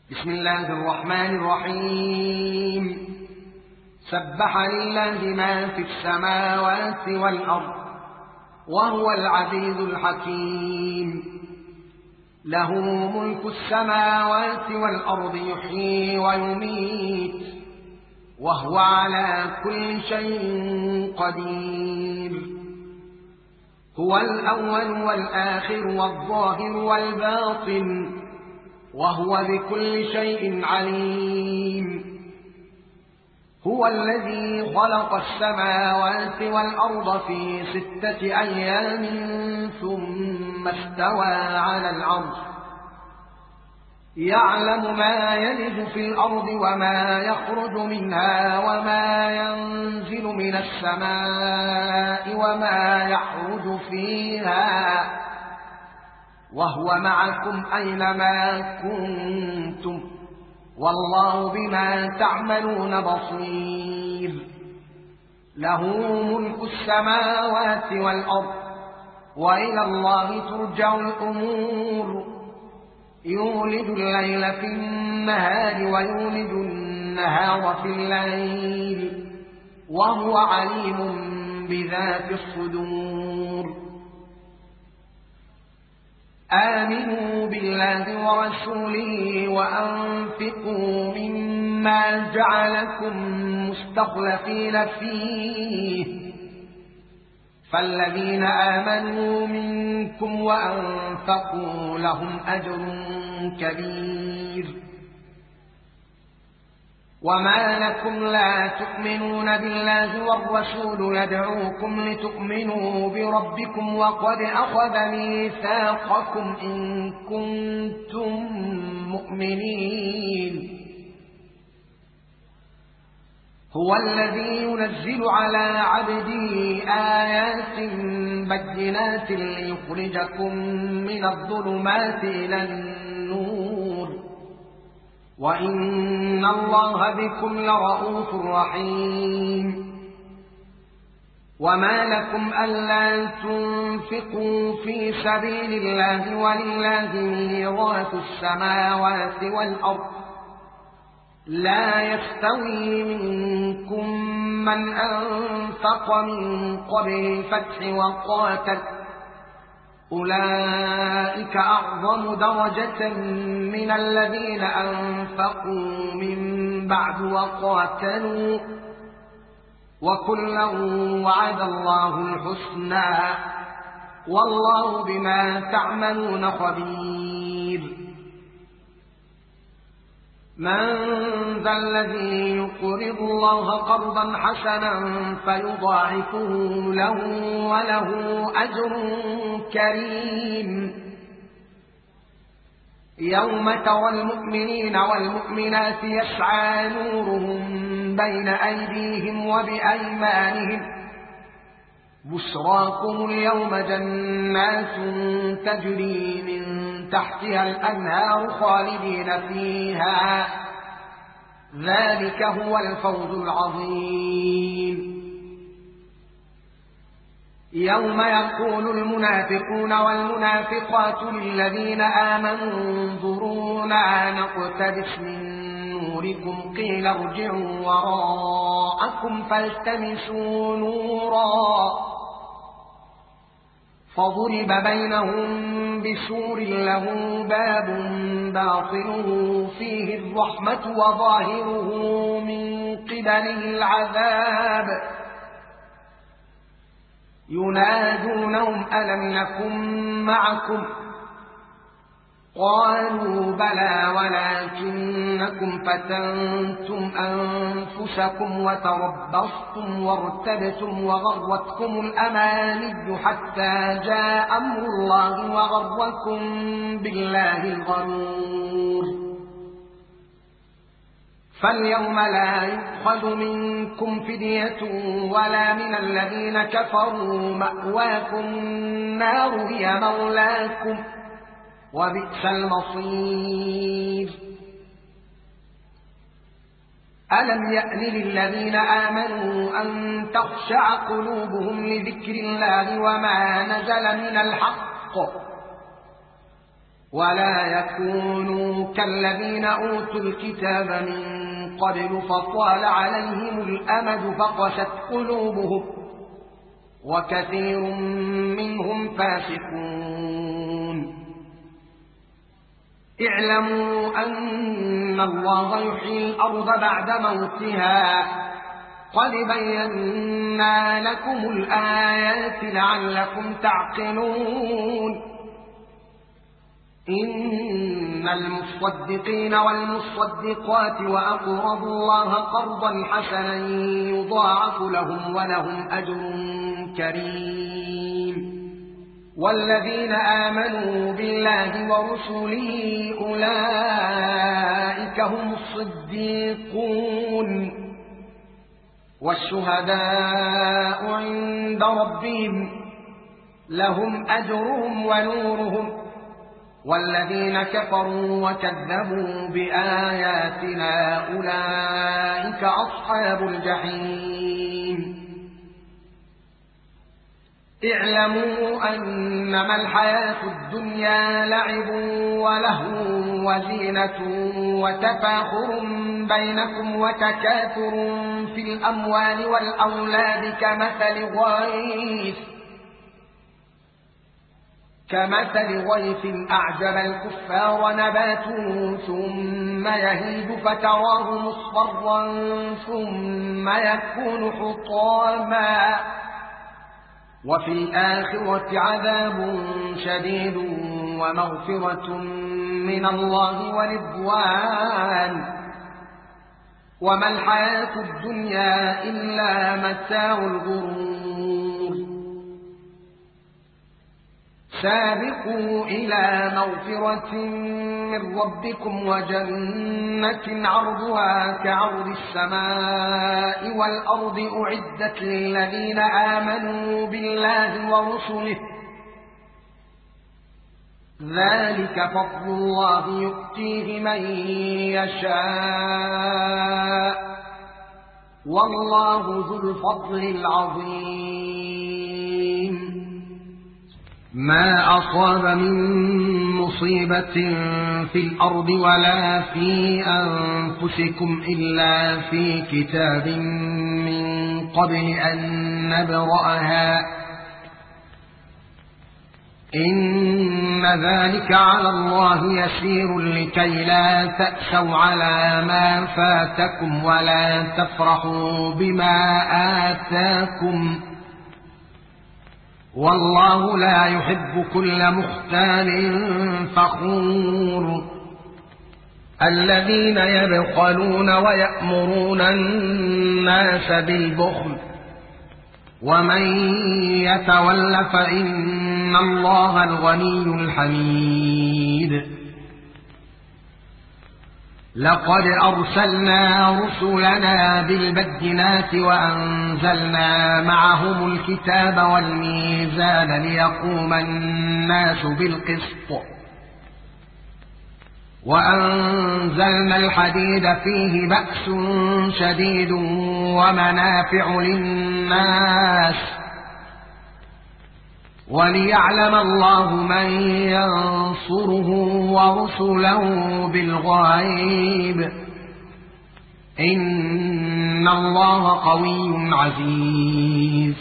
بسم الله الرحمن الرحيم. سبح لله ما في السماوات والأرض وهو العزيز الحكيم. له ملك السماوات والأرض يحيي ويميت وهو على كل شيء قدير. هو الأول والآخر والظاهر والباطن وهو بكل شيء عليم. هو الذي خلق السماوات والأرض في 6 أيام ثم استوى على العرش يعلم ما يلج في الأرض وما يخرج منها وما ينزل من السماء وما يعرج فيها وهو معكم أينما كنتم والله بما تعملون بصير. له ملك السماوات والأرض وإلى الله ترجع الأمور. يولد الليل في النهار ويولد النهار في الليل وهو عليم بذات الصدور. آمنوا بالله ورسوله وأنفقوا مما جعلكم مستخلفين فيه فالذين آمنوا منكم وأنفقوا لهم أجر كبير. وما لكم لا تؤمنون بالله والرسول يدعوكم لتؤمنوا بربكم وقد أخذ ميثاقكم إن كنتم مؤمنين. هو الذي ينزل على عبده آيات بينات ليخرجكم من الظلمات إلى النور وإن الله بكم لرءوف رحيم. وما لكم ألا تنفقوا في سبيل الله ولله ميراث السماوات والأرض لا يستوي منكم من أنفق من قبل الفتح وقاتل أولئك أعظم درجة من الذين أنفقوا من بعد وقاتلوا وكلا وعد الله الحسنى والله بما تعملون خبير. من ذا الذي يقرض الله قرضا حسنا فيضاعفه له وله أجر كريم. يوم ترى المؤمنين والمؤمنات يسعى نورهم بين أيديهم وبأيمانهم بشراكم اليوم جنات تجري من تحتها الأنهار خالدين فيها ذلك هو الفوز العظيم. يوم يقول المنافقون والمنافقات للذين آمنوا انظرونا نقتبس من نوركم قيل ارجعوا وراءكم فالتمسوا نورا فضرب بينهم بسور له باب باطنه فيه الرحمة وظاهره من قبله العذاب ينادونهم ألم نكن معكم قالوا بلى ولكنكم فتنتم أنفسكم وتربصتم وارتبتم وغرتكم الأماني حتى جاء أمر الله وغركم بالله الغرور. فاليوم لا يؤخذ منكم فدية ولا من الذين كفروا مأواكم النار هي مولاكم وبئس المصير. ألم يأن للذين آمنوا أن تخشع قلوبهم لذكر الله وما نزل من الحق ولا يكونوا كالذين أوتوا الكتاب من قبل فطال عليهم الأمد فقست قلوبهم وكثير منهم فاسقون. اعلموا أن الله يحيي الأرض بعد موتها قد بينا لكم الآيات لعلكم تعقلون. إن المصدقين والمصدقات وأقرضوا الله قرضا حسنا يضاعف لهم ولهم أجر كريم. والذين آمنوا بالله ورسله أولئك هم الصديقون والشهداء عند ربهم لهم أجرهم ونورهم. والذين كفروا وكذبوا بآياتنا أولئك أصحاب الجحيم. اعلموا أنما الحياة الدنيا لعب ولهو وزينة وتفاخر بينكم وتكاثر في الأموال والأولاد كمثل غيث أعجب الكفار نباته ثم يهيج فتراه مصفرا ثم يكون حطاما وفي الآخرة عذاب شديد ومغفرة من الله ورضوان وما الحياة الدنيا إلا متاع الغرور. سابقوا إلى مغفرة من ربكم وجنة عرضها كعرض السماء والأرض أعدت للذين آمنوا بالله ورسله ذلك فضل الله يؤتيه من يشاء والله ذو الفضل العظيم. ما أصاب من مصيبة في الأرض ولا في أنفسكم إلا في كتاب من قبل أن نبرأها إن ذلك على الله يسير لكي لا تأسوا على ما فاتكم ولا تفرحوا بما آتاكم والله لا يحب كل مختال فخور. الذين يبخلون ويأمرون الناس بالبخل ومن يتول فإن الله الغني الحميد. لقد أرسلنا رسلنا بالبينات وأنزلنا معهم الكتاب والميزان ليقوم الناس بالقسط وأنزلنا الحديد فيه بأس شديد ومنافع للناس وليعلم الله من ينصره ورسله بالغيب إن الله قوي عزيز.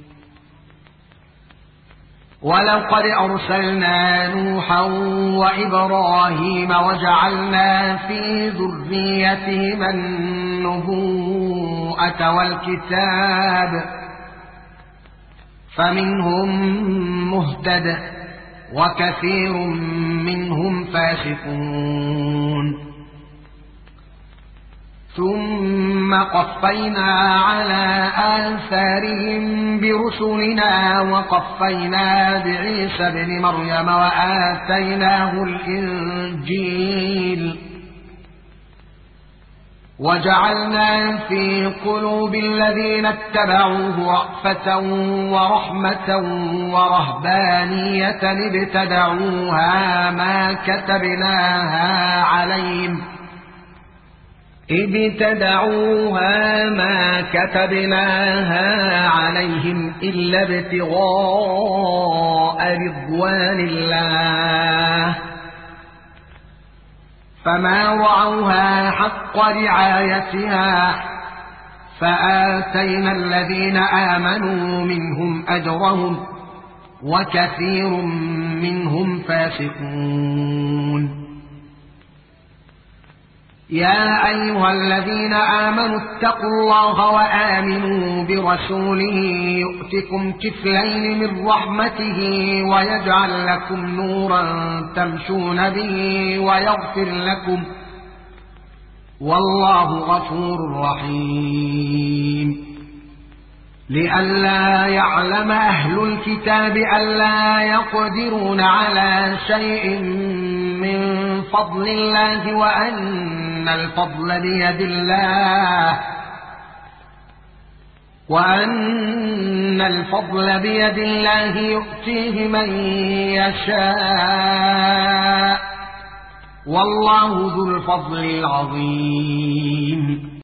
ولقد أرسلنا نوحا وإبراهيم وجعلنا في ذريتهما النبوءة والكتاب فمنهم مهتد وكثير منهم فاسقون. ثم قفينا على آثارهم برسلنا وقفينا بعيسى ابن مريم وآتيناه الإنجيل وجعلنا في قلوب الذين اتبعوه رأفة ورحمة ورهبانية ابتدعوها ما كتبناها عليهم إلا ابتغاء رضوان الله فما رعوها حق رعايتها فآتينا الذين آمنوا منهم أجرهم وكثير منهم فاسقون. يا أيها الذين آمنوا اتقوا الله وآمنوا برسوله يؤتكم كفلين من رحمته ويجعل لكم نورا تمشون به ويغفر لكم والله غفور رحيم. لئلا يعلم أهل الكتاب ألا يقدرون على شيء من فضل الله وأن الفضل بيد الله يؤتيه من يشاء والله ذو الفضل العظيم.